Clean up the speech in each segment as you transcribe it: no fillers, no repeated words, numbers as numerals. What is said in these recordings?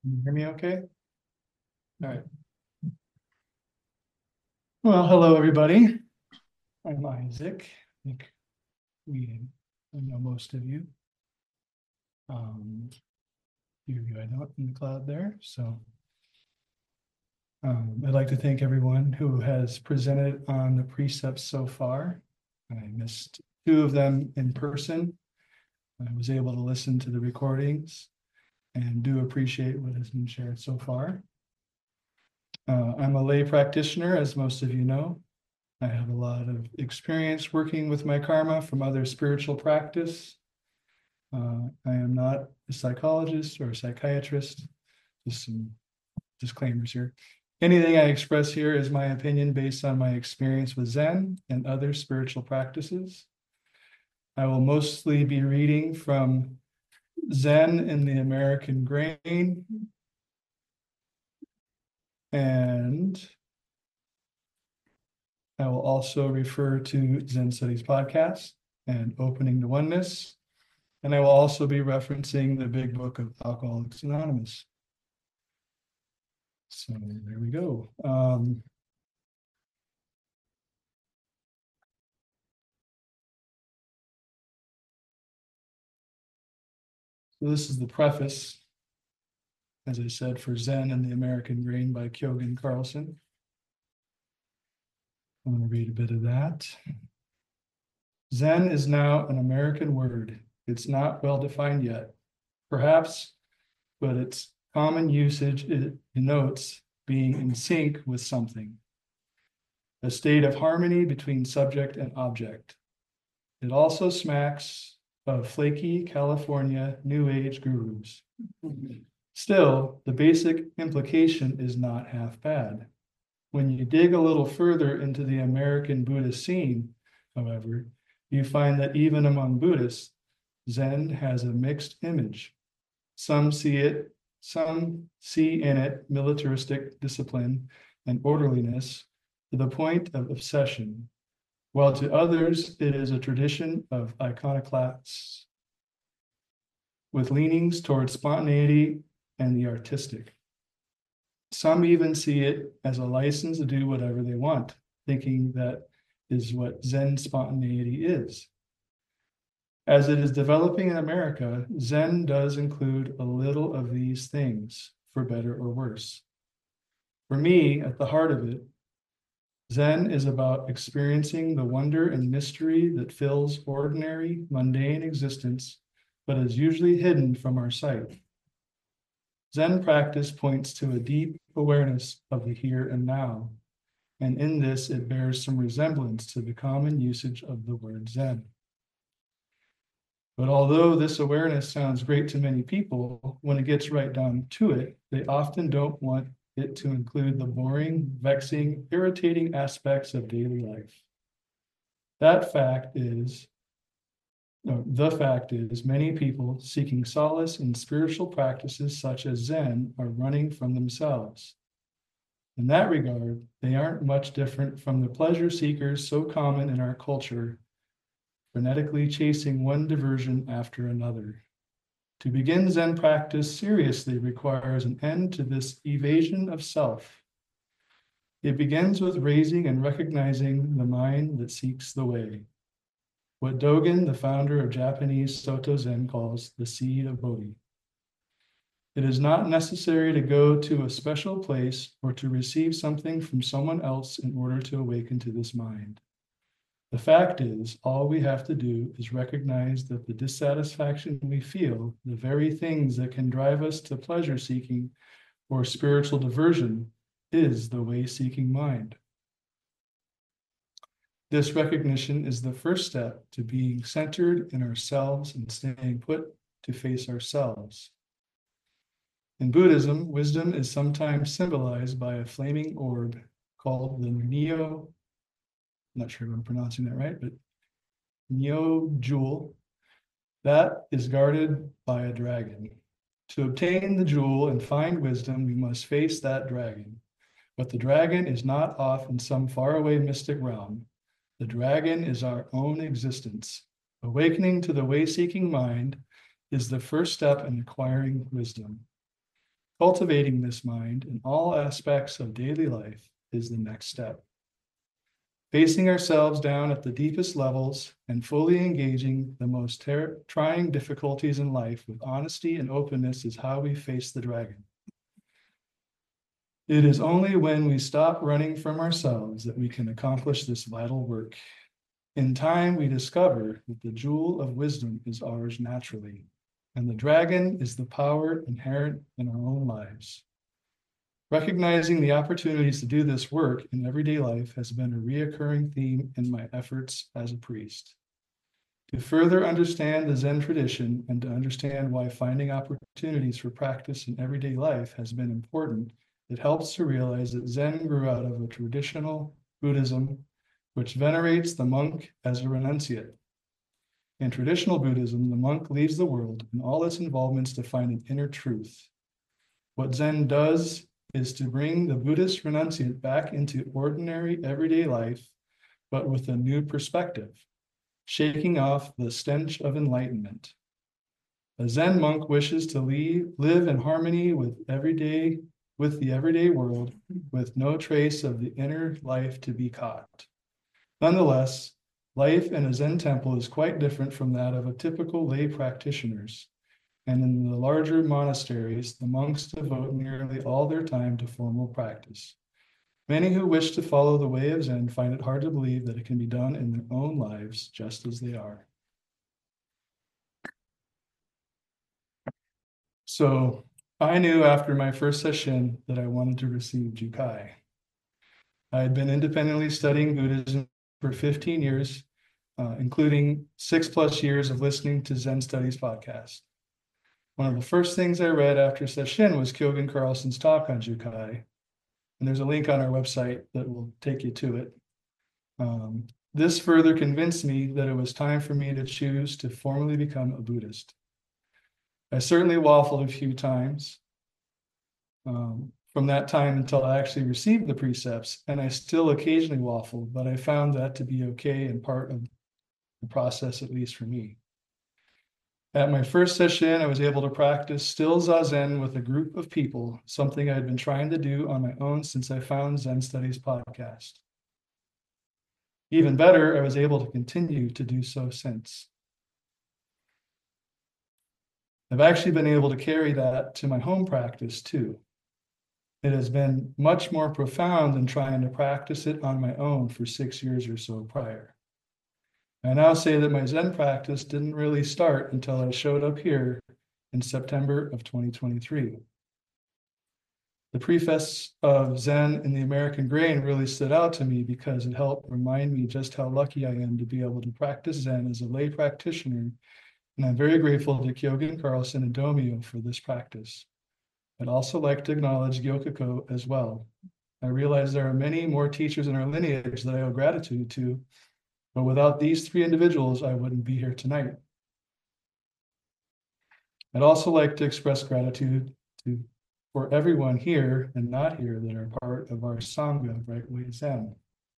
Can you hear me okay? All right. Well, hello, everybody. I'm Isaac. I think I know most of you. Few of you I know in the cloud there. So I'd like to thank everyone who has presented on the precepts so far. I missed two of them in person. I was able to listen to the recordings and do appreciate what has been shared so far. I'm a lay practitioner, as most of you know. I have a lot of experience working with my karma from other spiritual practice. I am not a psychologist or a psychiatrist. Just some disclaimers here. Anything I express here is my opinion based on my experience with Zen and other spiritual practices. I will mostly be reading from Zen in the American Grain and I will also refer to Zen Studies podcast and Opening to Oneness. And I will also be referencing the big book of Alcoholics Anonymous. So there we go. So this is the preface, as I said, for Zen and the American Grain by Kyogen Carlson. I'm going to read a bit of that. Zen is now an American word. It's not well defined yet, perhaps, but its common usage denotes being in sync with something, a state of harmony between subject and object. It also smacks of flaky California New Age gurus. Still, the basic implication is not half bad. When you dig a little further into the American Buddhist scene, however, you find that even among Buddhists, Zen has a mixed image. Some see in it militaristic discipline and orderliness to the point of obsession, while to others it is a tradition of iconoclasts with leanings towards spontaneity and the artistic. Some even see it as a license to do whatever they want, thinking that is what Zen spontaneity is. As it is developing in America, Zen does include a little of these things, for better or worse. For me, at the heart of it, Zen is about experiencing the wonder and mystery that fills ordinary, mundane existence, but is usually hidden from our sight. Zen practice points to a deep awareness of the here and now, and in this it bears some resemblance to the common usage of the word Zen. But although this awareness sounds great to many people, when it gets right down to it, they often don't want it to include the boring, vexing, irritating aspects of daily life. The fact is, many people seeking solace in spiritual practices such as Zen are running from themselves. In that regard, they aren't much different from the pleasure seekers so common in our culture, frenetically chasing one diversion after another. To begin Zen practice seriously requires an end to this evasion of self. It begins with raising and recognizing the mind that seeks the way. What Dogen, the founder of Japanese Soto Zen, calls the seed of Bodhi. It is not necessary to go to a special place or to receive something from someone else in order to awaken to this mind. The fact is, all we have to do is recognize that the dissatisfaction we feel, the very things that can drive us to pleasure seeking or spiritual diversion, is the way-seeking mind. This recognition is the first step to being centered in ourselves and staying put to face ourselves. In Buddhism, wisdom is sometimes symbolized by a flaming orb called the Neo, I'm not sure if I'm pronouncing that right, but Neo Jewel, that is guarded by a dragon. To obtain the jewel and find wisdom, we must face that dragon. But the dragon is not off in some faraway mystic realm. The dragon is our own existence. Awakening to the way-seeking mind is the first step in acquiring wisdom. Cultivating this mind in all aspects of daily life is the next step. Facing ourselves down at the deepest levels and fully engaging the most trying difficulties in life with honesty and openness is how we face the dragon. It is only when we stop running from ourselves that we can accomplish this vital work. In time, we discover that the jewel of wisdom is ours naturally, and the dragon is the power inherent in our own lives. Recognizing the opportunities to do this work in everyday life has been a reoccurring theme in my efforts as a priest. To further understand the Zen tradition and to understand why finding opportunities for practice in everyday life has been important, it helps to realize that Zen grew out of a traditional Buddhism which venerates the monk as a renunciate. In traditional Buddhism, the monk leaves the world and all its involvements to find an inner truth. What Zen does is to bring the Buddhist renunciate back into ordinary everyday life, but with a new perspective, shaking off the stench of enlightenment. A Zen monk wishes to live in harmony with the everyday world, with no trace of the inner life to be caught. Nonetheless, life in a Zen temple is quite different from that of a typical lay practitioner's. And in the larger monasteries, the monks devote nearly all their time to formal practice. Many who wish to follow the way of Zen find it hard to believe that it can be done in their own lives just as they are. So I knew after my first session that I wanted to receive Jukai. I had been independently studying Buddhism for 15 years, including 6+ years of listening to Zen Studies podcast. One of the first things I read after session was Kyogen Carlson's talk on Jukai. And there's a link on our website that will take you to it. This further convinced me that it was time for me to choose to formally become a Buddhist. I certainly waffled a few times from that time until I actually received the precepts, and I still occasionally waffle, but I found that to be okay and part of the process, at least for me. At my first session, I was able to practice still Zazen with a group of people, something I had been trying to do on my own since I found Zen Studies podcast. Even better, I was able to continue to do so since. I've actually been able to carry that to my home practice too. It has been much more profound than trying to practice it on my own for 6 years or so prior. I now say that my Zen practice didn't really start until I showed up here in September of 2023. The preface of Zen in the American Grain really stood out to me because it helped remind me just how lucky I am to be able to practice Zen as a lay practitioner, and I'm very grateful to Kyogen Carlson and Domyo for this practice. I'd also like to acknowledge Gyokiko as well. I realize there are many more teachers in our lineage that I owe gratitude to, but without these 3 individuals, I wouldn't be here tonight. I'd also like to express gratitude for everyone here and not here that are part of our Sangha, Right Way Zen.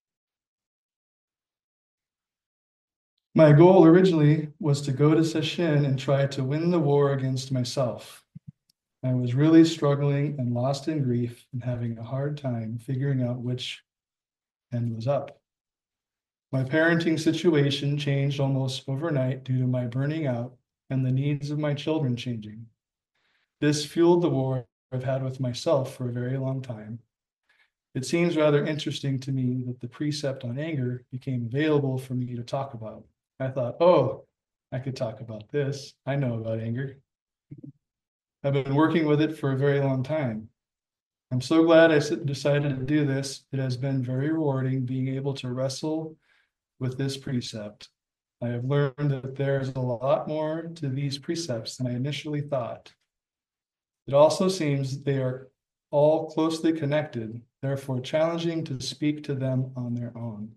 My goal originally was to go to Sesshin and try to win the war against myself. I was really struggling and lost in grief and having a hard time figuring out which end was up. My parenting situation changed almost overnight due to my burning out and the needs of my children changing. This fueled the war I've had with myself for a very long time. It seems rather interesting to me that the precept on anger became available for me to talk about. I thought, oh, I could talk about this. I know about anger. I've been working with it for a very long time. I'm so glad I decided to do this. It has been very rewarding being able to wrestle with this precept. I have learned that there's a lot more to these precepts than I initially thought. It also seems they are all closely connected, therefore challenging to speak to them on their own.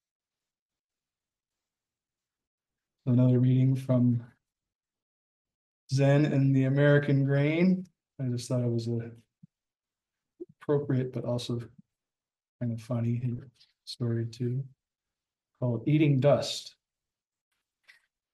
Another reading from Zen in the American Grain. I just thought it was appropriate, but also kind of funny story too, called Eating Dust.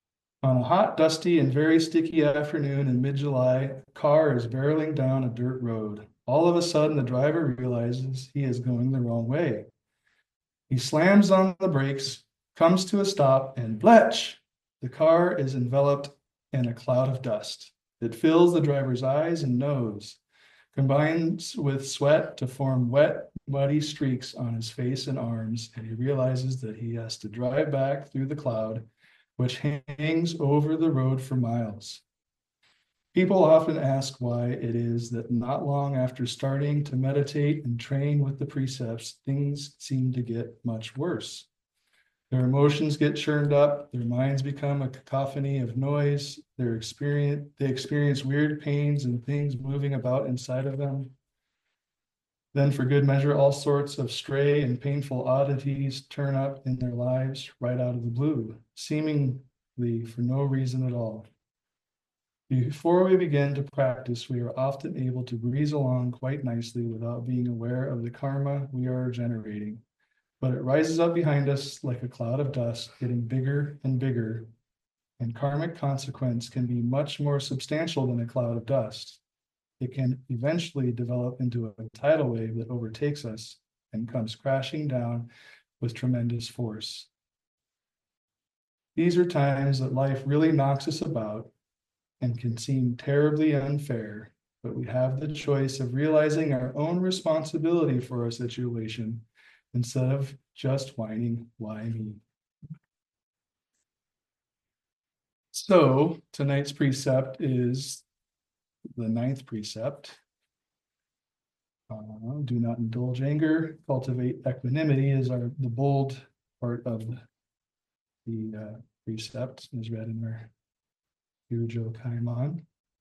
On a hot, dusty, and very sticky afternoon in mid-July, a car is barreling down a dirt road. All of a sudden, the driver realizes he is going the wrong way. He slams on the brakes, comes to a stop, and bletch! The car is enveloped in a cloud of dust. It fills the driver's eyes and nose, combines with sweat to form wet, muddy streaks on his face and arms, and he realizes that he has to drive back through the cloud, which hangs over the road for miles. People often ask why it is that not long after starting to meditate and train with the precepts, things seem to get much worse. Their emotions get churned up, their minds become a cacophony of noise, they experience weird pains and things moving about inside of them. Then, for good measure, all sorts of stray and painful oddities turn up in their lives right out of the blue, seemingly for no reason at all. Before we begin to practice, we are often able to breeze along quite nicely without being aware of the karma we are generating. But it rises up behind us like a cloud of dust, getting bigger and bigger, and karmic consequence can be much more substantial than a cloud of dust. It can eventually develop into a tidal wave that overtakes us and comes crashing down with tremendous force. These are times that life really knocks us about and can seem terribly unfair, but we have the choice of realizing our own responsibility for our situation instead of just whining, why me? So tonight's precept is the 9th precept. Do not indulge anger, cultivate equanimity is the bold part of the precept, is read in our Gyujo Kaiman.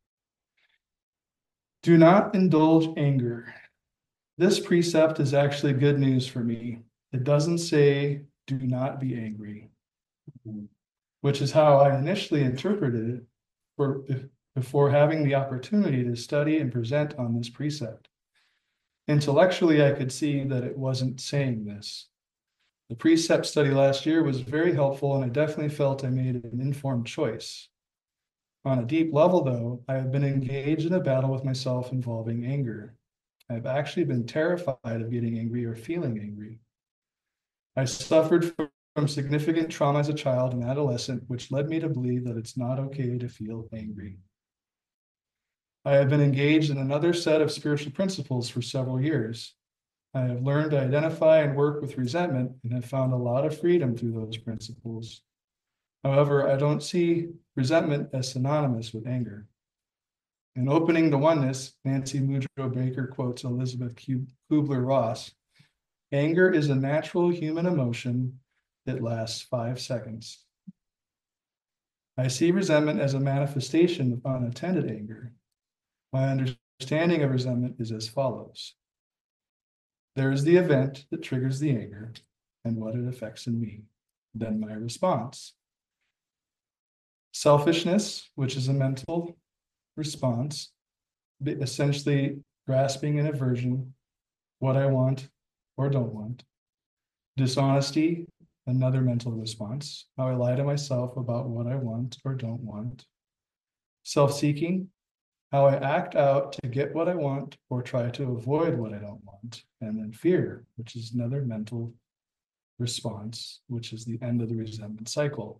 Do not indulge anger. This precept is actually good news for me. It doesn't say, do not be angry, which is how I initially interpreted it before having the opportunity to study and present on this precept. Intellectually, I could see that it wasn't saying this. The precept study last year was very helpful, and I definitely felt I made an informed choice. On a deep level, though, I have been engaged in a battle with myself involving anger. I've actually been terrified of getting angry or feeling angry. I suffered from significant trauma as a child and adolescent, which led me to believe that it's not okay to feel angry. I have been engaged in another set of spiritual principles for several years. I have learned to identify and work with resentment and have found a lot of freedom through those principles. However, I don't see resentment as synonymous with anger. In Opening the Oneness, Nancy Mujo Baker quotes Elizabeth Kubler-Ross, anger is a natural human emotion that lasts 5 seconds. I see resentment as a manifestation of unattended anger. My understanding of resentment is as follows. There is the event that triggers the anger and what it affects in me. Then my response. Selfishness, which is a mental response, essentially grasping an aversion, what I want or don't want. Dishonesty, another mental response, how I lie to myself about what I want or don't want. Self-seeking, how I act out to get what I want or try to avoid what I don't want. And then fear, which is another mental response, which is the end of the resentment cycle.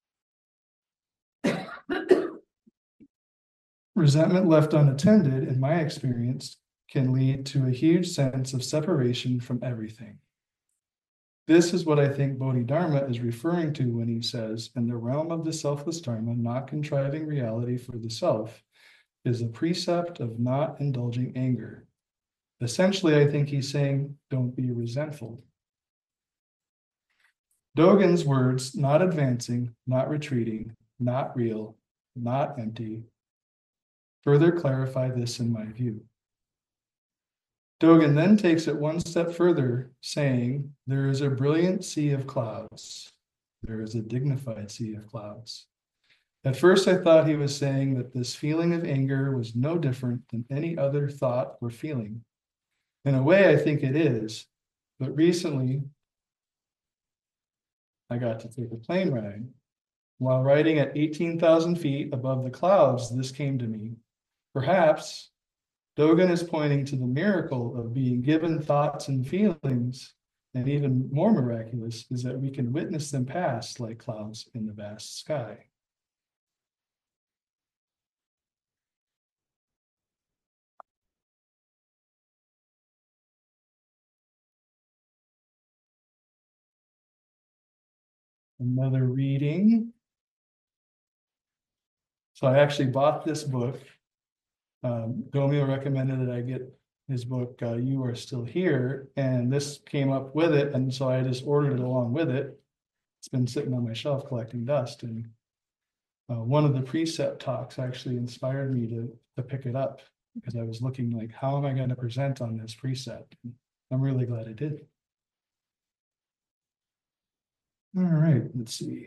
Resentment left unattended, in my experience, can lead to a huge sense of separation from everything. This is what I think Bodhidharma is referring to when he says, in the realm of the selfless Dharma, not contriving reality for the self, is a precept of not indulging anger. Essentially, I think he's saying, don't be resentful. Dogen's words, not advancing, not retreating, not real, not empty, further clarify this in my view. Dogen then takes it one step further, saying, there is a brilliant sea of clouds. There is a dignified sea of clouds. At first, I thought he was saying that this feeling of anger was no different than any other thought or feeling. In a way, I think it is, but recently, I got to take a plane ride, While riding at 18,000 feet above the clouds, this came to me. Perhaps Dogen is pointing to the miracle of being given thoughts and feelings, and even more miraculous is that we can witness them pass like clouds in the vast sky. Another reading. So I actually bought this book. Domio recommended that I get his book, You Are Still Here, and this came up with it, and so I just ordered it along with it. It's been sitting on my shelf collecting dust, and one of the precept talks actually inspired me to pick it up because I was looking like, how am I going to present on this precept? I'm really glad I did. All right, let's see.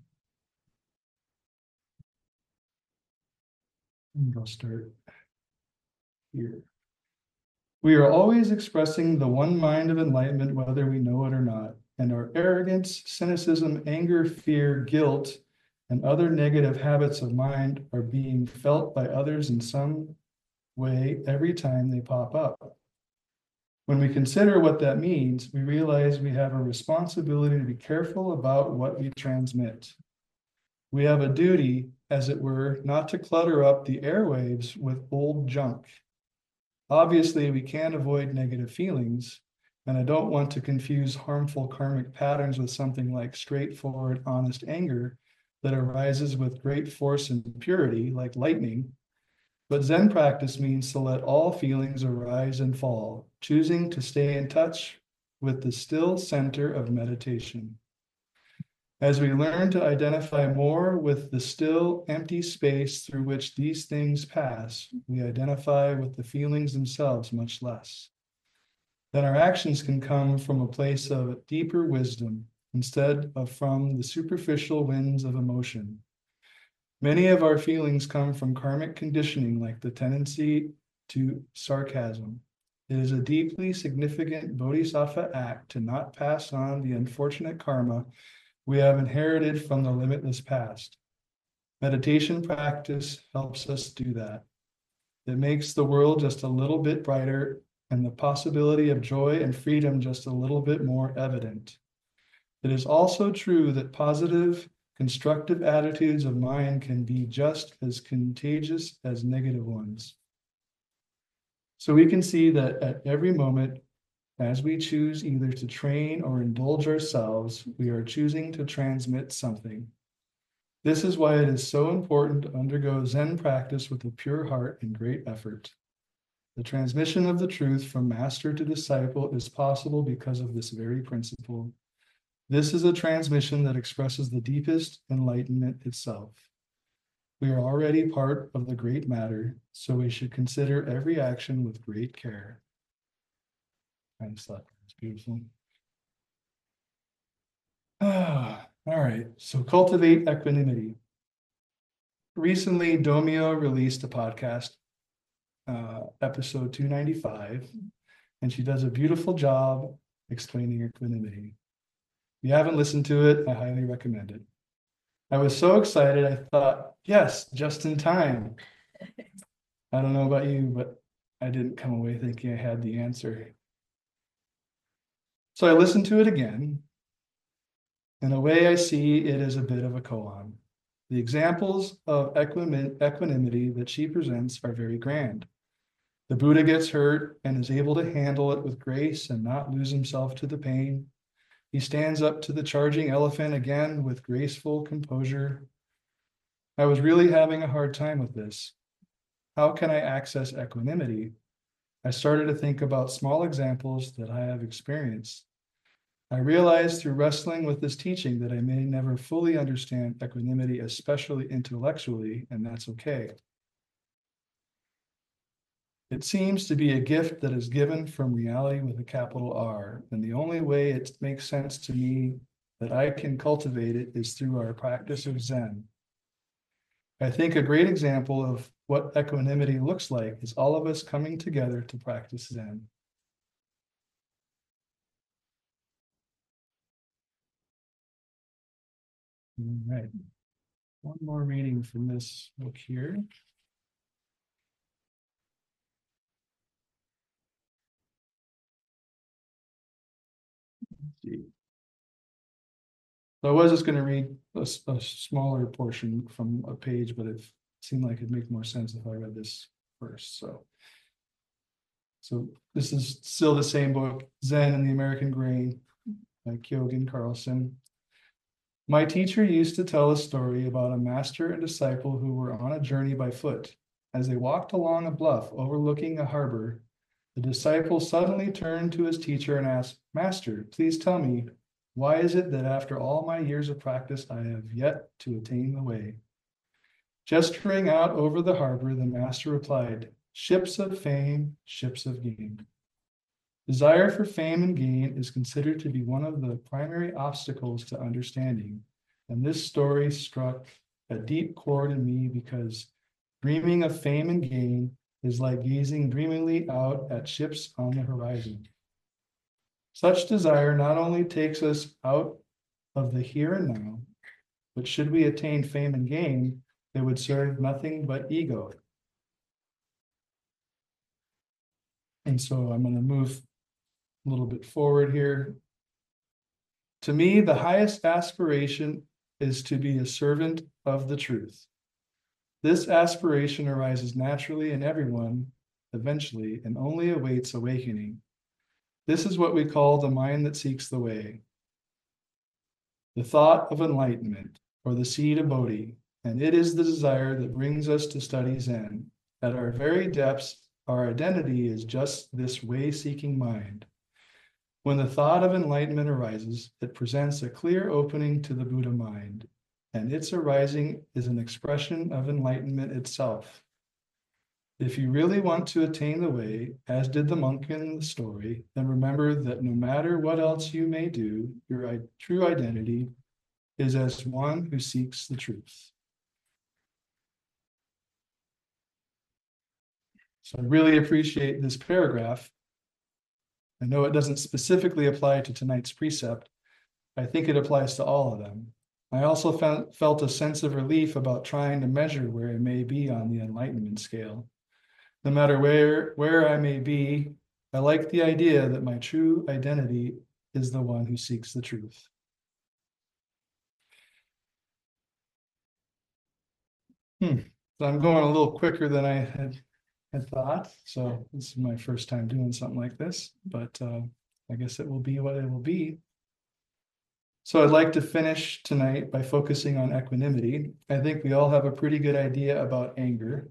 I'll start here. We are always expressing the one mind of enlightenment, whether we know it or not, and our arrogance, cynicism, anger, fear, guilt, and other negative habits of mind are being felt by others in some way every time they pop up. When we consider what that means, we realize we have a responsibility to be careful about what we transmit. We have a duty, as it were, not to clutter up the airwaves with old junk. Obviously, we can't avoid negative feelings, and I don't want to confuse harmful karmic patterns with something like straightforward, honest anger that arises with great force and purity, like lightning. But Zen practice means to let all feelings arise and fall, choosing to stay in touch with the still center of meditation. As we learn to identify more with the still, empty space through which these things pass, we identify with the feelings themselves much less. Then our actions can come from a place of deeper wisdom instead of from the superficial winds of emotion. Many of our feelings come from karmic conditioning, like the tendency to sarcasm. It is a deeply significant bodhisattva act to not pass on the unfortunate karma we have inherited from the limitless past. Meditation practice helps us do that. It makes the world just a little bit brighter and the possibility of joy and freedom just a little bit more evident. It is also true that positive, constructive attitudes of mind can be just as contagious as negative ones. So we can see that at every moment, as we choose either to train or indulge ourselves, we are choosing to transmit something. This is why it is so important to undergo Zen practice with a pure heart and great effort. The transmission of the truth from master to disciple is possible because of this very principle. This is a transmission that expresses the deepest enlightenment itself. We are already part of the great matter, so we should consider every action with great care. It's beautiful. All right, so cultivate equanimity. Recently, Domio released a podcast, episode 295, and she does a beautiful job explaining equanimity. If you haven't listened to it, I highly recommend it. I was so excited, I thought, yes, just in time. I don't know about you, but I didn't come away thinking I had the answer. So I listened to it again. In a way, I see it as a bit of a koan. The examples of equanimity that she presents are very grand. The Buddha gets hurt and is able to handle it with grace and not lose himself to the pain. He stands up to the charging elephant again with graceful composure. I was really having a hard time with this. How can I access equanimity? I started to think about small examples that I have experienced. I realized through wrestling with this teaching that I may never fully understand equanimity, especially intellectually, and that's okay. It seems to be a gift that is given from reality with a capital R, and the only way it makes sense to me that I can cultivate it is through our practice of Zen. I think a great example of what equanimity looks like is all of us coming together to practice Zen. All right. one more reading from this book here. Let's see. So I was just going to read a smaller portion from a page, but it seemed like it'd make more sense if I read this first. So this is still the same book, Zen and the American Grain by Kyogen Carlson. My teacher used to tell a story about a master and disciple who were on a journey by foot. As they walked along a bluff overlooking a harbor, the disciple suddenly turned to his teacher and asked, "Master, please tell me, why is it that after all my years of practice, I have yet to attain the way?" Gesturing out over the harbor, the master replied, "Ships of fame, ships of gain." Desire for fame and gain is considered to be one of the primary obstacles to understanding. And this story struck a deep chord in me because dreaming of fame and gain is like gazing dreamingly out at ships on the horizon. Such desire not only takes us out of the here and now, but should we attain fame and gain, they would serve nothing but ego. And so I'm going to move a little bit forward here. To me, the highest aspiration is to be a servant of the truth. This aspiration arises naturally in everyone eventually and only awaits awakening. This is what we call the mind that seeks the way, the thought of enlightenment, or the seed of Bodhi, and it is the desire that brings us to study Zen. At our very depths, our identity is just this way-seeking mind. When the thought of enlightenment arises, it presents a clear opening to the Buddha mind, and its arising is an expression of enlightenment itself. If you really want to attain the way, as did the monk in the story, then remember that no matter what else you may do, your true identity is as one who seeks the truth. So I really appreciate this paragraph. I know it doesn't specifically apply to tonight's precept. I think it applies to all of them. I also felt a sense of relief about trying to measure where I may be on the enlightenment scale. No matter where I may be, I like the idea that my true identity is the one who seeks the truth. So I'm going a little quicker than I had thought. So this is my first time doing something like this, but I guess it will be what it will be. So I'd like to finish tonight by focusing on equanimity. I think we all have a pretty good idea about anger.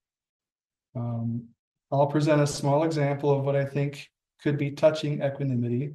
I'll present a small example of what I think could be touching equanimity.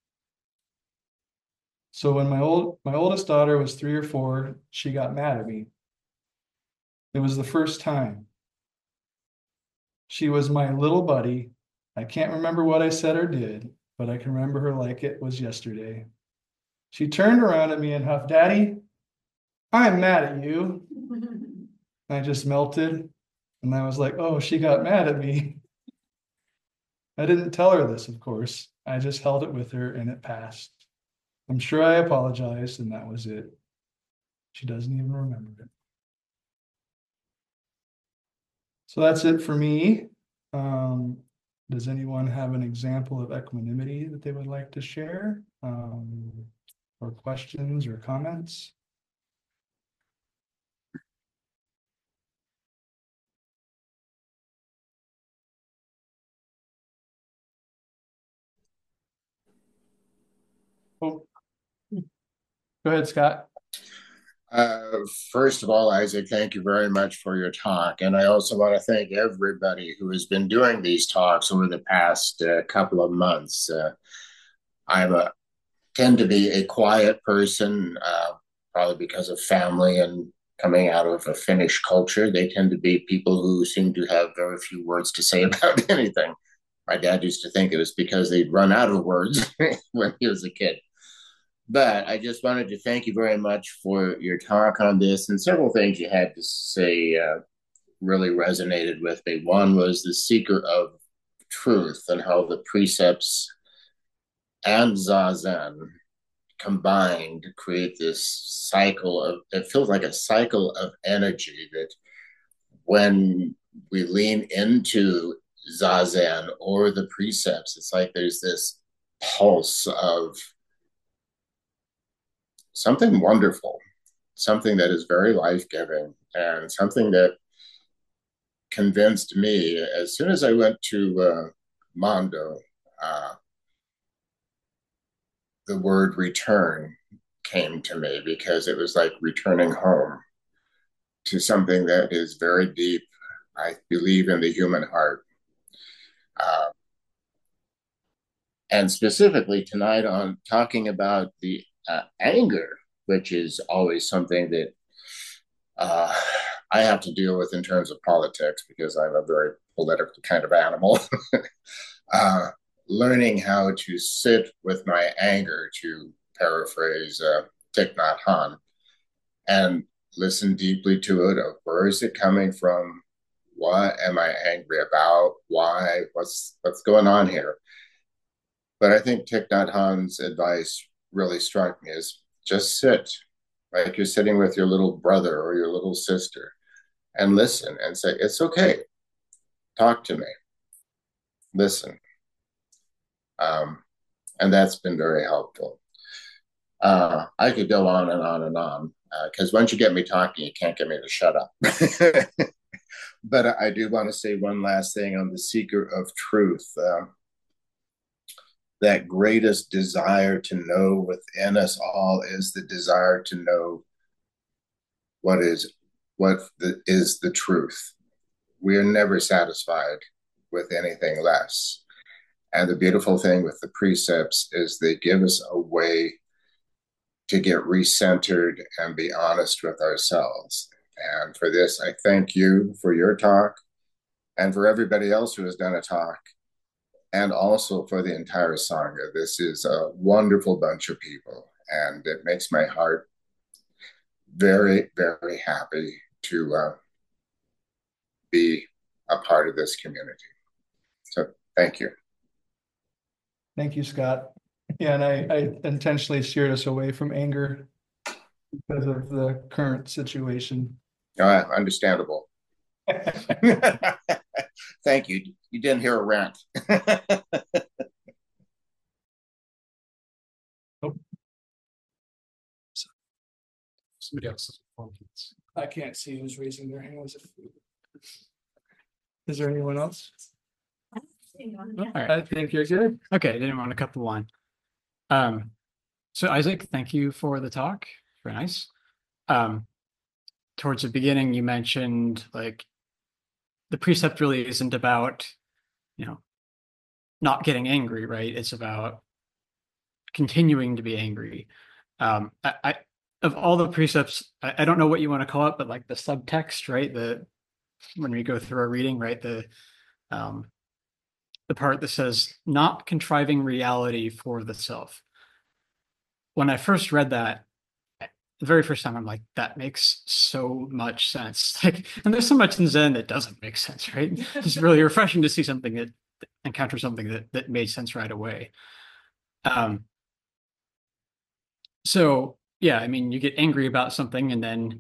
So when my oldest daughter was 3 or 4, she got mad at me. It was the first time. She was my little buddy. I can't remember what I said or did, but I can remember her like it was yesterday. She turned around at me and huffed, "Daddy, I'm mad at you." I just melted. And I was like, oh, she got mad at me. I didn't tell her this, of course. I just held it with her and it passed. I'm sure I apologized and that was it. She doesn't even remember it. So that's it for me. Does anyone have an example of equanimity that they would like to share? Or questions or comments? Oh, go ahead, Scott. Uh, First of all, Isaac, thank you very much for your talk. And I also want to thank everybody who has been doing these talks over the past couple of months. I tend to be a quiet person, probably because of family and coming out of a Finnish culture. They tend to be people who seem to have very few words to say about anything. My dad used to think it was because they'd run out of words when he was a kid. But I just wanted to thank you very much for your talk on this, and several things you had to say really resonated with me. One was the seeker of truth and how the precepts and Zazen combine to create this cycle of, it feels like a cycle of energy that when we lean into Zazen or the precepts, it's like there's this pulse of something wonderful, something that is very life giving, and something that convinced me as soon as I went to Mondo, uh, the word return came to me because it was like returning home to something that is very deep. I believe in the human heart. Uh, and specifically tonight on talking about the anger, which is always something that uh, I have to deal with in terms of politics because I'm a very political kind of animal. uh, Learning how to sit with my anger, to paraphrase Thich Nhat Hanh, and listen deeply to it. Of where is it coming from? What am I angry about? Why? What's going on here? But I think Thich Nhat Hanh's advice really struck me: is just sit, like you're sitting with your little brother or your little sister, and listen and say, "It's okay. Talk to me. Listen." Um, and that's been very helpful. I could go on and on and on because once you get me talking, you can't get me to shut up. But I do want to say one last thing on the seeker of truth. That greatest desire to know within us all is the desire to know what is the truth. We are never satisfied with anything less. And the beautiful thing with the precepts is they give us a way to get recentered and be honest with ourselves. And for this, I thank you for your talk and for everybody else who has done a talk, and also for the entire Sangha. This is a wonderful bunch of people, and it makes my heart very, very happy to be a part of this community. So thank you. Thank you, Scott. Yeah, and I intentionally steered us away from anger because of the current situation. Understandable. Thank you. You didn't hear a rant. Somebody else. I can't see who's raising their hands. Is there anyone else? All right. I think you're good. Okay, I didn't want to cut the line. So Isaac, thank you for the talk. Very nice. Towards the beginning, you mentioned like the precept really isn't about, not getting angry, right? It's about continuing to be angry. I of all the precepts, I don't know what you want to call it, but like the subtext, right? When we go through our reading, right? The part that says not contriving reality for the self. When I first read that, the very first time, I'm like, that makes so much sense. Like, and there's so much in Zen that doesn't make sense, right? It's really refreshing to see something that encounter something that made sense right away. So yeah, I mean, you get angry about something, and then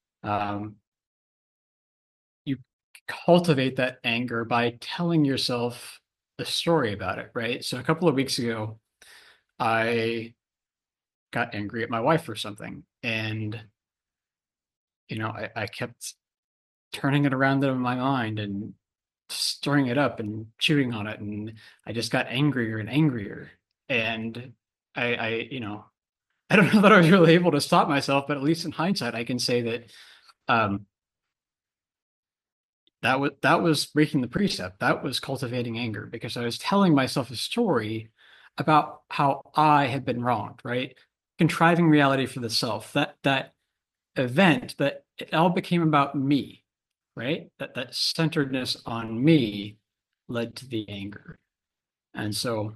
you cultivate that anger by telling yourself the story about it, right? So a couple of weeks ago, I got angry at my wife for something, and I kept turning it around in my mind and stirring it up and chewing on it, and I just got angrier and angrier. And I I don't know that I was really able to stop myself, but at least in hindsight, I can say that that was breaking the precept. That was cultivating anger, because I was telling myself a story about how I had been wronged, right? Contriving reality for the self. That event, that it all became about me, right? That centeredness on me led to the anger. And so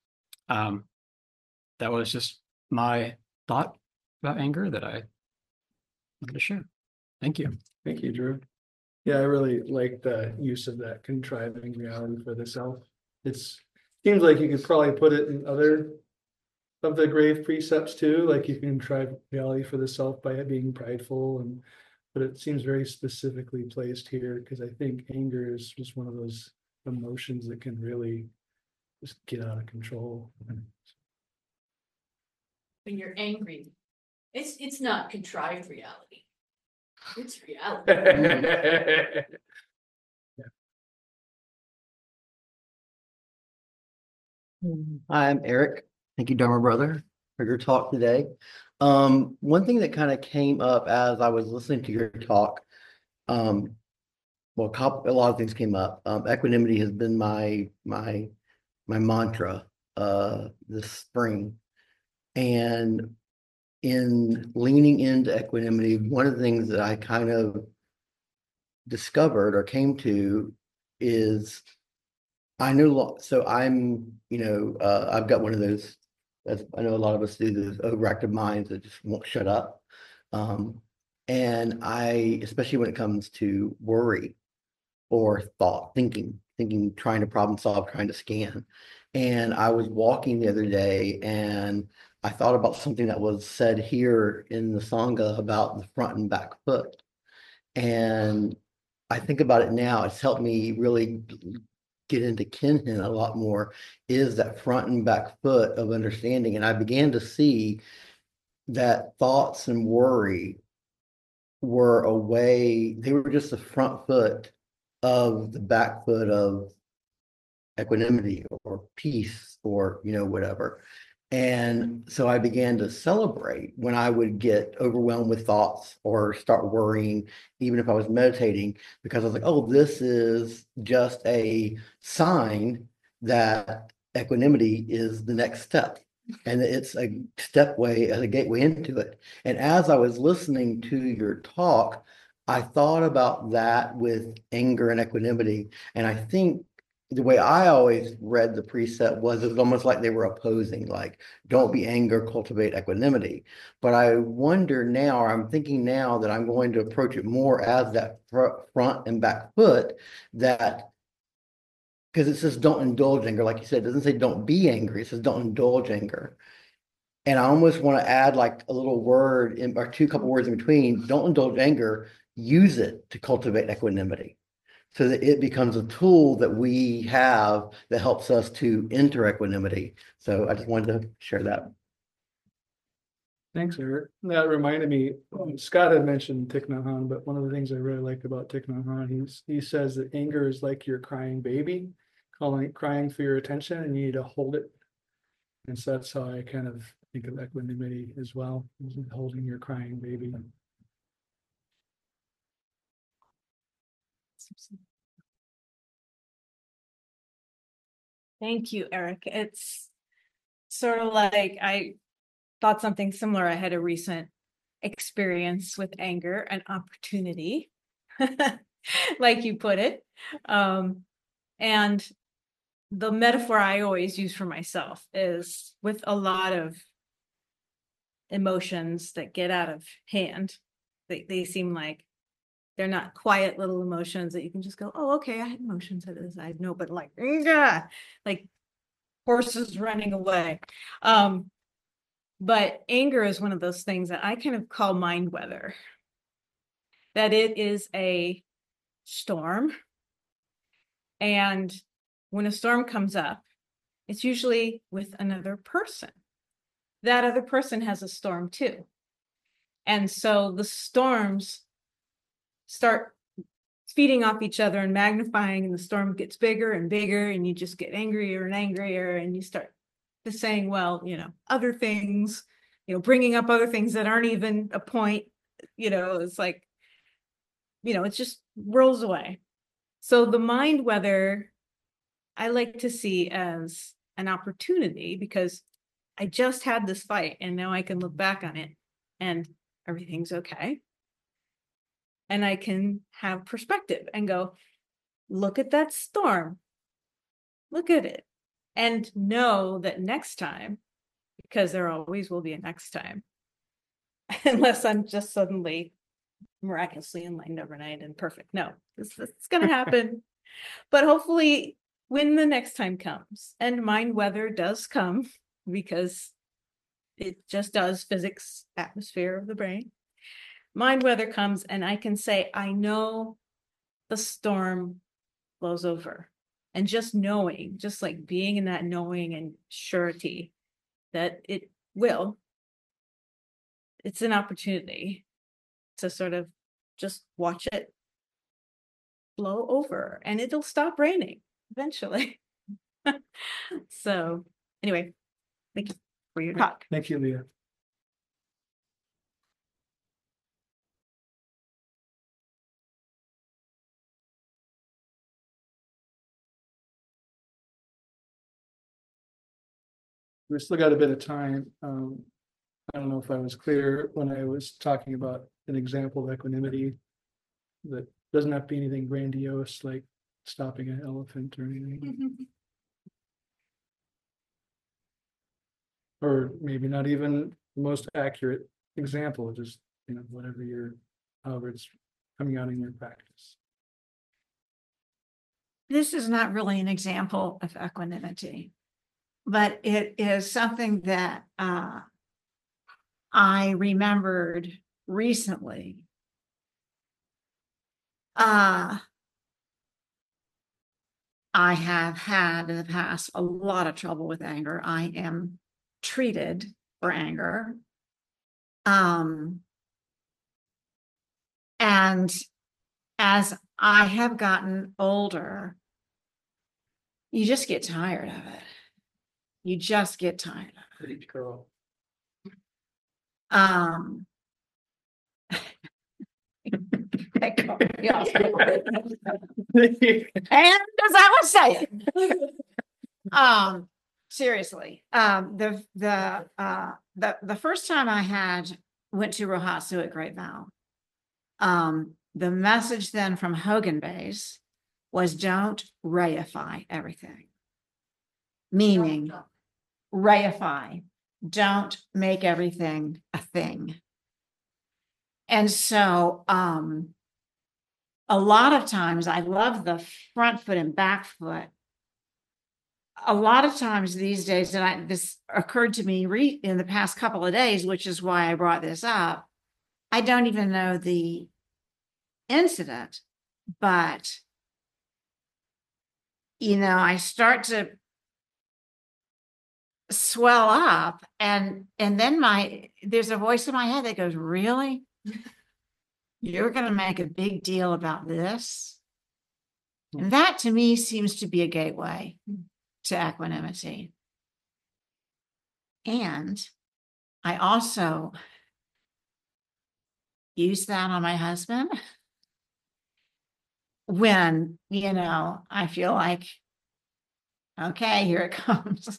that was just my thought about anger that I wanted to share. Thank you. Thank you, Drew. Yeah, I really like the use of that contriving reality for the self. Seems like you could probably put it in other of the grave precepts too, like you can try reality for the self by being prideful and, but it seems very specifically placed here, because I think anger is just one of those emotions that can really just get out of control. When you're angry, it's not contrived reality. It's reality. Hi, I'm Eric. Thank you, Dharma brother, for your talk today. One thing that kind of came up as I was listening to your talk, well, a lot of things came up. Equanimity has been my mantra this spring, and in leaning into equanimity, one of the things that I kind of discovered or came to is I know, so I've got one of those, as I know a lot of us do, those overactive minds that just won't shut up. And especially when it comes to worry or thought, thinking, trying to problem solve, trying to scan. And I was walking the other day and I thought about something that was said here in the Sangha about the front and back foot. And I think about it now, it's helped me really get into Kinhin a lot more, is that front and back foot of understanding. And I began to see that thoughts and worry were they were just the front foot of the back foot of equanimity or peace or, whatever. And so I began to celebrate when I would get overwhelmed with thoughts or start worrying, even if I was meditating, because I was like, oh, this is just a sign that equanimity is the next step. And it's a a gateway into it. And as I was listening to your talk, I thought about that with anger and equanimity. And I think the way I always read the precept was it was almost like they were opposing, like, don't be anger, cultivate equanimity. But I wonder now, or I'm thinking now that I'm going to approach it more as that front and back foot, that because it says don't indulge anger, like you said, it doesn't say don't be angry, it says don't indulge anger. And I almost want to add like a little word or couple words in between, don't indulge anger, use it to cultivate equanimity, so that it becomes a tool that we have that helps us to enter equanimity. So I just wanted to share that. Thanks, Eric. That reminded me, Scott had mentioned Thich Nhat Hanh, but one of the things I really like about Thich Nhat Hanh, he says that anger is like your crying baby, crying for your attention, and you need to hold it. And so that's how I kind of think of equanimity as well, holding your crying baby. Thank you, Eric. It's sort of like I thought something similar. I had a recent experience with anger, an opportunity, like you put it. And the metaphor I always use for myself is with a lot of emotions that get out of hand. They seem like they're not quiet little emotions that you can just go, oh, okay, I had emotions. I know, but like horses running away. But anger is one of those things that I kind of call mind weather. That it is a storm. And when a storm comes up, it's usually with another person. That other person has a storm too. And so the storms start feeding off each other and magnifying, and the storm gets bigger and bigger, and you just get angrier and angrier, and you start just saying, well, other things, bringing up other things that aren't even a point, it's like, it just rolls away. So the mind weather, I like to see as an opportunity, because I just had this fight and now I can look back on it and everything's okay. And I can have perspective and go, look at that storm. Look at it. And know that next time, because there always will be a next time, unless I'm just suddenly miraculously enlightened overnight and perfect. No, it's going to happen. But hopefully when the next time comes, and mind weather does come, because it just does physics, atmosphere of the brain. Mind weather comes and I can say, I know the storm blows over. And just knowing, just like being in that knowing and surety that it will, it's an opportunity to sort of just watch it blow over and it'll stop raining eventually. So anyway, thank you for your talk. Thank you, Leah. We still got a bit of time. I don't know if I was clear when I was talking about an example of equanimity that doesn't have to be anything grandiose like stopping an elephant or anything. Or maybe not even the most accurate example, just, whatever however it's coming out in your practice. This is not really an example of equanimity, but it is something that I remembered recently. I have had in the past a lot of trouble with anger. I am treated for anger. And as I have gotten older, you just get tired of it. You just get tired of Pretty girl. it. Yeah. And as I was saying, seriously, the first time I went to Rohatsu at Great Vow, the message then from Hogan Base was don't reify everything. Meaning, reify, don't make everything a thing. And so, a lot of times I love the front foot and back foot. A lot of times these days, and this occurred to me in the past couple of days, which is why I brought this up. I don't even know the incident, but I start to swell up, and then there's a voice in my head that goes, "Really? You're going to make a big deal about this?" And that to me seems to be a gateway to equanimity. And I also use that on my husband when, I feel like, okay, here it comes.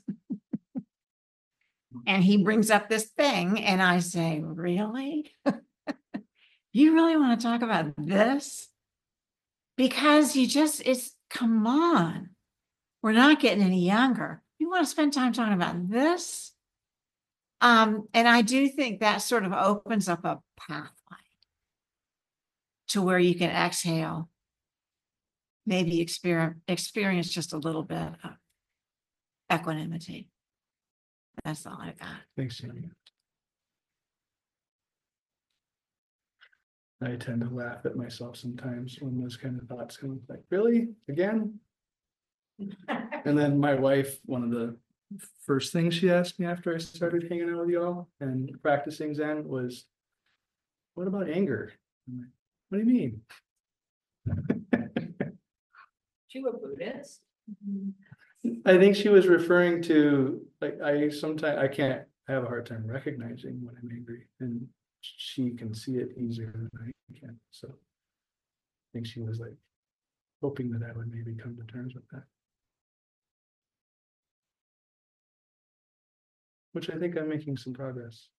And he brings up this thing and I say, "Really? You really want to talk about this?" Because come on, we're not getting any younger. You want to spend time talking about this? And I do think that sort of opens up a pathway to where you can exhale, maybe experience just a little bit of equanimity. That's all I got. Thanks, Jamie. I tend to laugh at myself sometimes when those kind of thoughts come, like, really? Again? And then my wife, one of the first things she asked me after I started hanging out with y'all and practicing Zen was, "What about anger?" I'm like, "What do you mean?" You a Buddhist? I think she was referring to, like, I have a hard time recognizing when I'm angry, and she can see it easier than I can. So I think she was like hoping that I would maybe come to terms with that. Which I think I'm making some progress.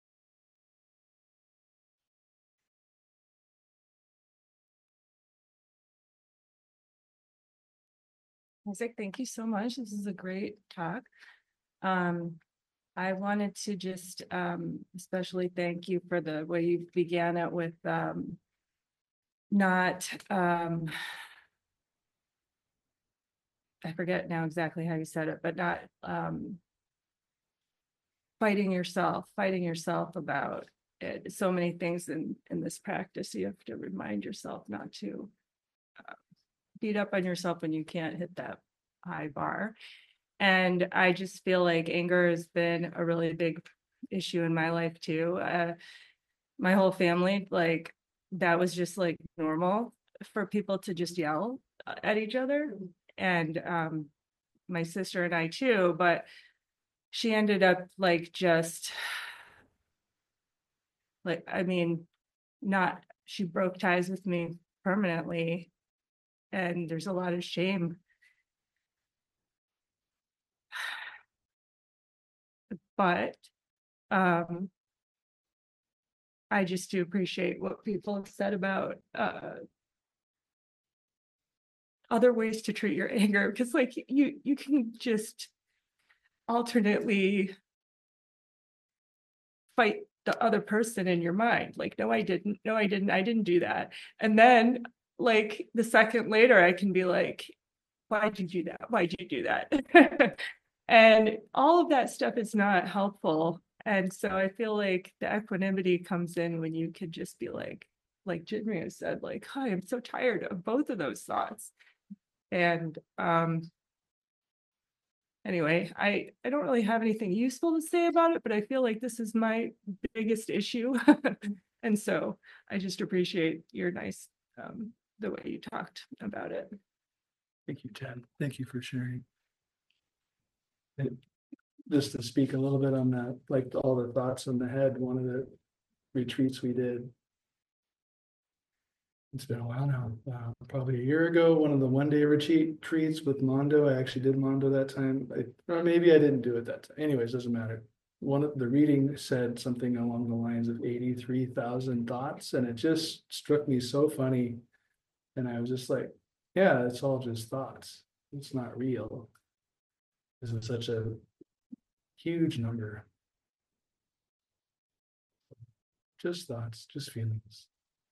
Isaac, thank you so much. This is a great talk. I wanted to just especially thank you for the way you began it with not I forget now exactly how you said it, but not fighting yourself about it. So many things in this practice, you have to remind yourself not to beat up on yourself when you can't hit that high bar. And I just feel like anger has been a really big issue in my life too. My whole family, like, that was just like normal for people to just yell at each other. And my sister and I too, but she ended up like just like, I mean, not, she broke ties with me permanently. And there's a lot of shame. But I just do appreciate what people have said about other ways to treat your anger, because like you can just alternately fight the other person in your mind, like, no I didn't do that, and then like the second later I can be like, why'd you do that? And all of that stuff is not helpful. And so I feel like the equanimity comes in when you could just be like Jinryu said, like, hi, I'm so tired of both of those thoughts. And anyway, I don't really have anything useful to say about it, but I feel like this is my biggest issue. And so I just appreciate your nice, the way you talked about it. Thank you, Jen. Thank you for sharing. And just to speak a little bit on that, like all the thoughts in the head, one of the retreats we did. It's been a while now, probably a year ago, one of the one-day retreats with Mondo. I actually did Mondo that time, or maybe I didn't do it that time. Anyways, doesn't matter. One of the reading said something along the lines of 83,000 thoughts, and it just struck me so funny. And I was just like, yeah, it's all just thoughts. It's not real. This is such a huge number. Just thoughts, just feelings.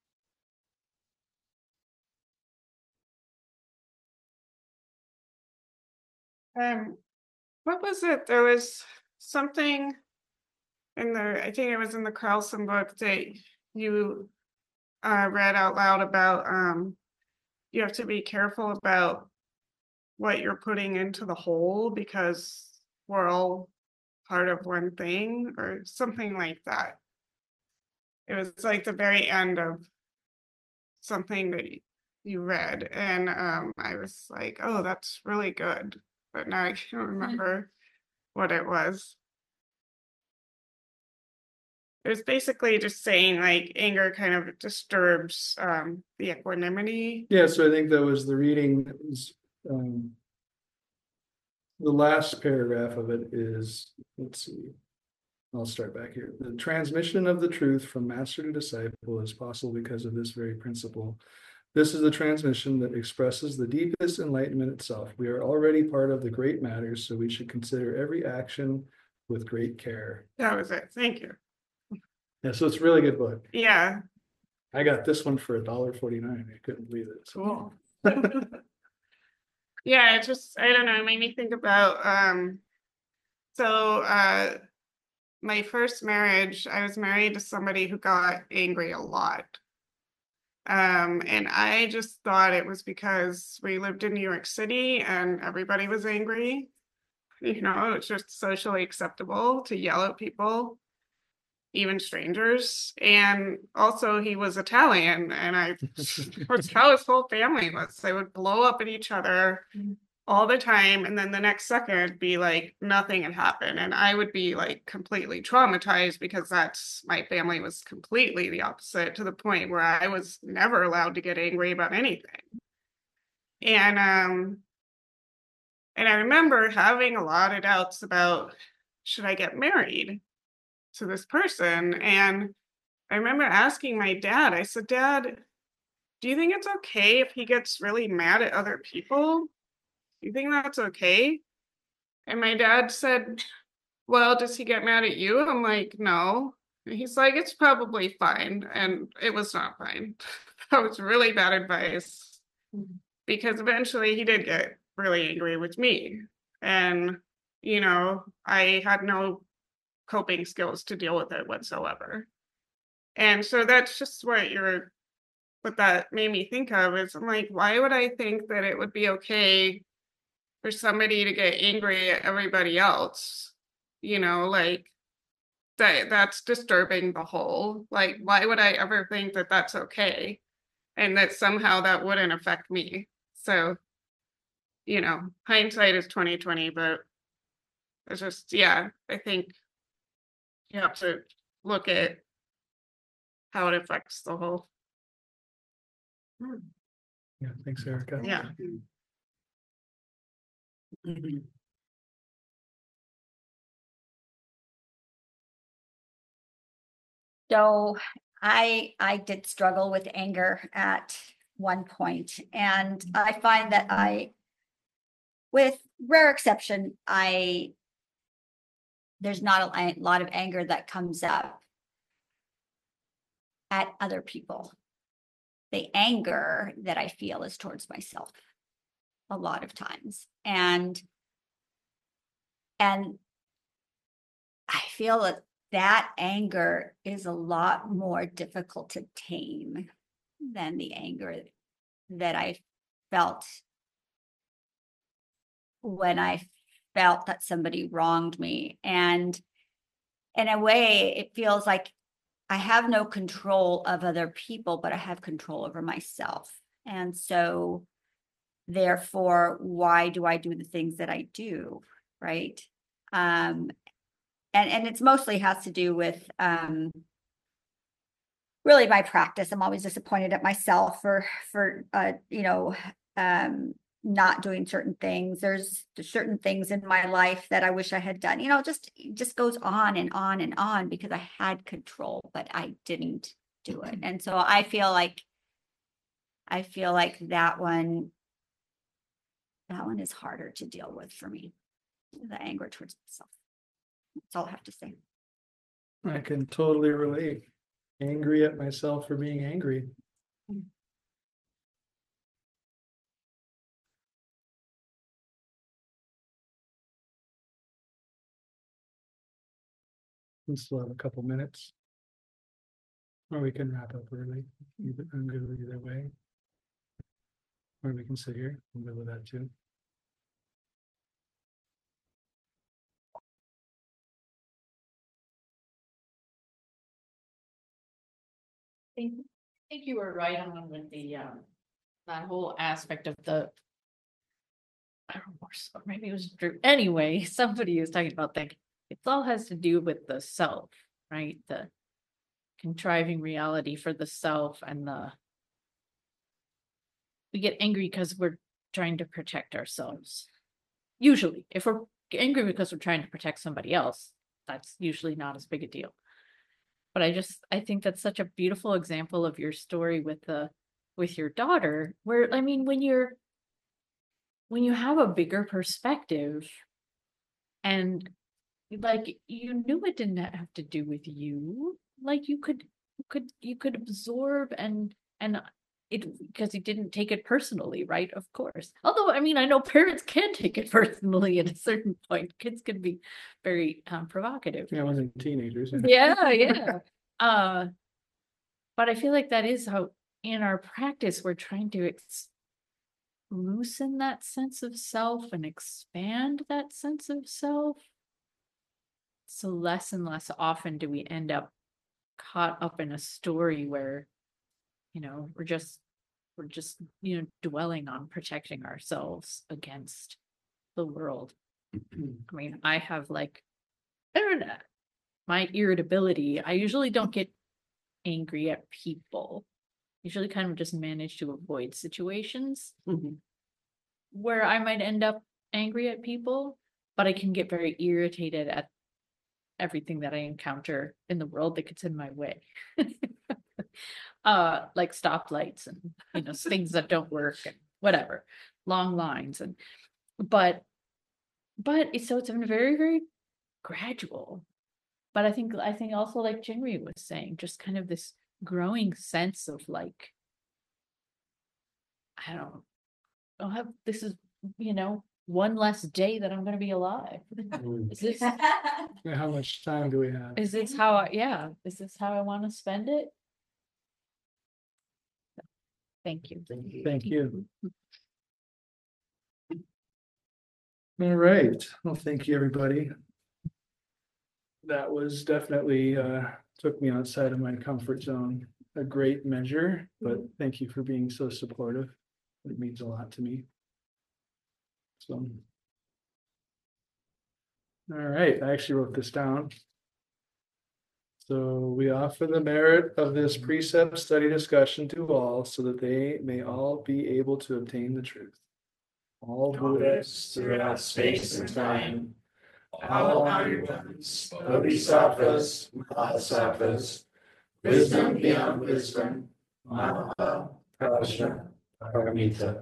What was it? There was something in the, I think it was in the Carlson book that you read out loud about you have to be careful about what you're putting into the whole because we're all part of one thing or something like that. It was like the very end of something that you read, and I was like, oh, that's really good, but now I can't remember what it was. It was basically just saying like anger kind of disturbs the equanimity. Yeah, so I think that was the reading. The last paragraph of it is, let's see, I'll start back here. The transmission of the truth from master to disciple is possible because of this very principle. This is the transmission that expresses the deepest enlightenment itself. We are already part of the great matters, so we should consider every action with great care. That was it. Thank you. Yeah, so it's a really good book. Yeah. I got this one for $1.49. I couldn't believe it. Cool. Yeah, it just, I don't know, it made me think about my first marriage, I was married to somebody who got angry a lot. And I just thought it was because we lived in New York City and everybody was angry. You know, it's just socially acceptable to yell at people, even strangers. And also he was Italian, and that's how his whole family was. They would blow up at each other all the time, and then the next second be like nothing had happened, and I would be like completely traumatized because my family was completely the opposite, to the point where I was never allowed to get angry about anything. And I remember having a lot of doubts about, should I get married to this person? And I remember asking my dad, I said, Dad, do you think it's okay if he gets really mad at other people? You think that's okay? And my dad said, well, does he get mad at you? I'm like, no. And he's like, it's probably fine. And it was not fine. That was really bad advice, because eventually he did get really angry with me. And, you know, I had no coping skills to deal with it whatsoever. And so that's just what that made me think of is I'm like, why would I think that it would be okay for somebody to get angry at everybody else? You know, like that's disturbing the whole. Like, why would I ever think that that's okay? And that somehow that wouldn't affect me. So, you know, hindsight is 2020, but it's just, yeah, I think you have to look at how it affects the whole. Yeah, thanks, Erica. Yeah. So I did struggle with anger at one point, and I find that with rare exception, there's not a lot of anger that comes up at other people. The anger that I feel is towards myself a lot of times. And I feel that anger is a lot more difficult to tame than the anger that I felt when I felt that somebody wronged me. And in a way, it feels like I have no control of other people, but I have control over myself. And so therefore, why do I do the things that I do? Right. And it's mostly has to do with really my practice. I'm always disappointed at myself for not doing certain things. There's certain things in my life that I wish I had done. Just goes on and on and on because I had control, but I didn't do it. And so I feel like that one is harder to deal with for me. The anger towards myself. That's all I have to say. I can totally relate. Angry at myself for being angry. We still have a couple minutes. Or we can wrap up early. I'm good with either way. Or we can sit here. I'm good with that too. I think you were right on with the that whole aspect of the I don't know, or maybe it was Drew. Anyway, somebody was talking about that. It all has to do with the self, right? The contriving reality for the self and we get angry because we're trying to protect ourselves. Usually, if we're angry because we're trying to protect somebody else, that's usually not as big a deal. But I think that's such a beautiful example of your story with your daughter, where I mean, when you have a bigger perspective and like you knew it didn't have to do with you, like you could absorb and it because you didn't take it personally, right? Of course. Although I mean, I know parents can take it personally at a certain point. Kids can be very provocative. Yeah, I wasn't teenagers. Yeah. But I feel like that is how in our practice we're trying to loosen that sense of self and expand that sense of self. So less and less often do we end up caught up in a story where, we're just, dwelling on protecting ourselves against the world. I mean, I have I don't know, my irritability. I usually don't get angry at people. Usually kind of just manage to avoid situations where I might end up angry at people, but I can get very irritated at everything that I encounter in the world that gets in my way. Like stoplights and things that don't work and whatever, long lines but it's been very, very gradual. But I think also like Jinri was saying, just kind of this growing sense of like, I don't know, this is, one less day that I'm gonna be alive. Is this, How much time do we have? is this how, is this how I want to spend it? Thank you. Thank you. All right. Well, thank you, everybody. That was definitely took me outside of my comfort zone, a great measure, but thank you for being so supportive. It means a lot to me. So. All right, I actually wrote this down. So we offer the merit of this precept study discussion to all so that they may all be able to obtain the truth. All Buddhas throughout space and time, all ones, bodhisattvas, mahasattvas, wisdom beyond wisdom, Maha, Prajna, Paramita.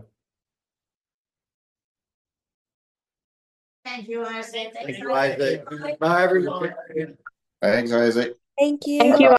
Thank you, Isaac. Thank you, Isaac. Bye, everyone. Thanks, Isaac. Thank you.